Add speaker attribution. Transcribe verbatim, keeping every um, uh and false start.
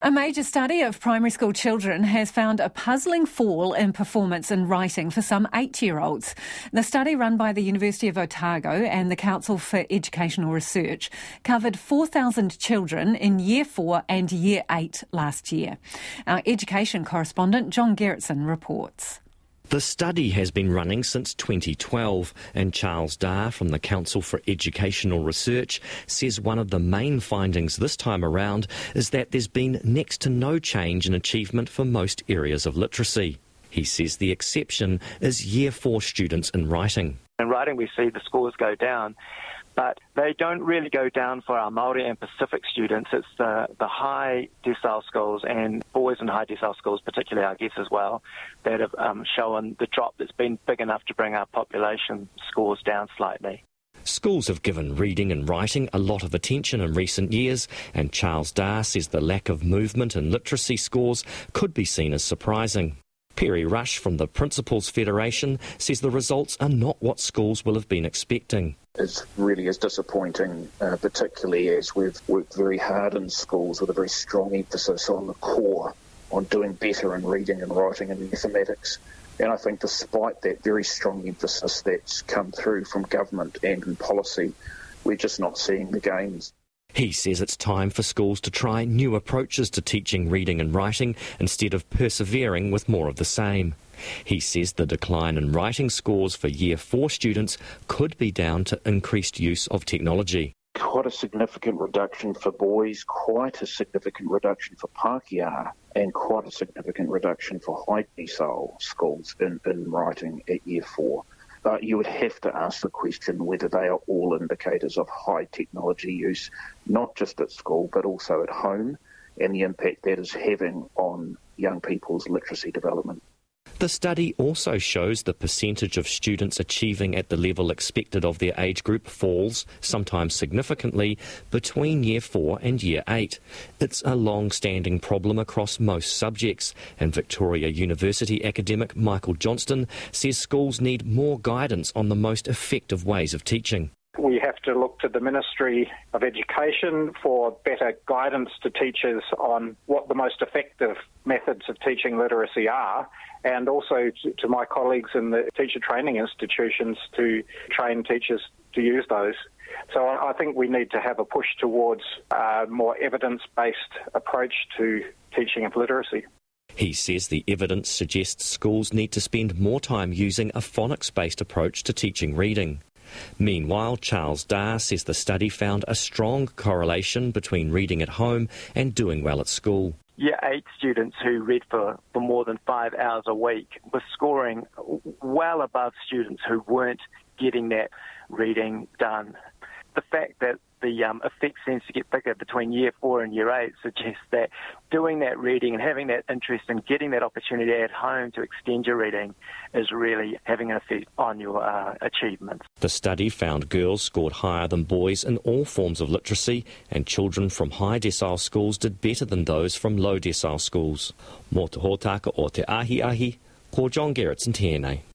Speaker 1: A major study of primary school children has found a puzzling fall in performance in writing for some eight-year-olds. The study, run by the University of Otago and the Council for Educational Research, covered four thousand children in Year four and Year eight last year. Our education correspondent John Gerritsen reports.
Speaker 2: The study has been running since twenty twelve, and Charles Dar from the Council for Educational Research says one of the main findings this time around is that there's been next to no change in achievement for most areas of literacy. He says the exception is Year four students in writing.
Speaker 3: In writing we see the scores go down, but they don't really go down for our Māori and Pacific students. It's the, the high decile schools and boys in high decile schools, particularly I guess as well, that have um, shown the drop that's been big enough to bring our population scores down slightly.
Speaker 2: Schools have given reading and writing a lot of attention in recent years, and Charles Dar says the lack of movement in literacy scores could be seen as surprising. Perry Rush from the Principals Federation says the results are not what schools will have been expecting.
Speaker 4: It really is disappointing, uh, particularly as we've worked very hard in schools with a very strong emphasis on the core, on doing better in reading and writing and mathematics. And I think despite that very strong emphasis that's come through from government and in policy, we're just not seeing the gains.
Speaker 2: He says it's time for schools to try new approaches to teaching reading and writing instead of persevering with more of the same. He says the decline in writing scores for Year four students could be down to increased use of technology.
Speaker 4: Quite a significant reduction for boys, quite a significant reduction for Pākehā, and quite a significant reduction for high decile schools in, in writing at Year four. But you would have to ask the question whether they are all indicators of high technology use, not just at school, but also at home, and the impact that is having on young people's literacy development.
Speaker 2: The study also shows the percentage of students achieving at the level expected of their age group falls, sometimes significantly, between Year four and Year eight. It's a long-standing problem across most subjects, and Victoria University academic Michael Johnston says schools need more guidance on the most effective ways of teaching.
Speaker 5: We have to look to the Ministry of Education for better guidance to teachers on what the most effective methods of teaching literacy are, and also to my colleagues in the teacher training institutions to train teachers to use those. So I think we need to have a push towards a more evidence-based approach to teaching of literacy.
Speaker 2: He says the evidence suggests schools need to spend more time using a phonics-based approach to teaching reading. Meanwhile, Charles Dar says the study found a strong correlation between reading at home and doing well at school.
Speaker 3: Year eight students who read for, for more than five hours a week were scoring well above students who weren't getting that reading done. The fact that the um, effect seems to get bigger between Year four and Year eight suggests that doing that reading and having that interest and getting that opportunity at home to extend your reading is really having an effect on your uh, achievements.
Speaker 2: The study found girls scored higher than boys in all forms of literacy, and children from high decile schools did better than those from low decile schools. Mō te hōtaka o te ahi ahi, ko John Gerritsen tēnei.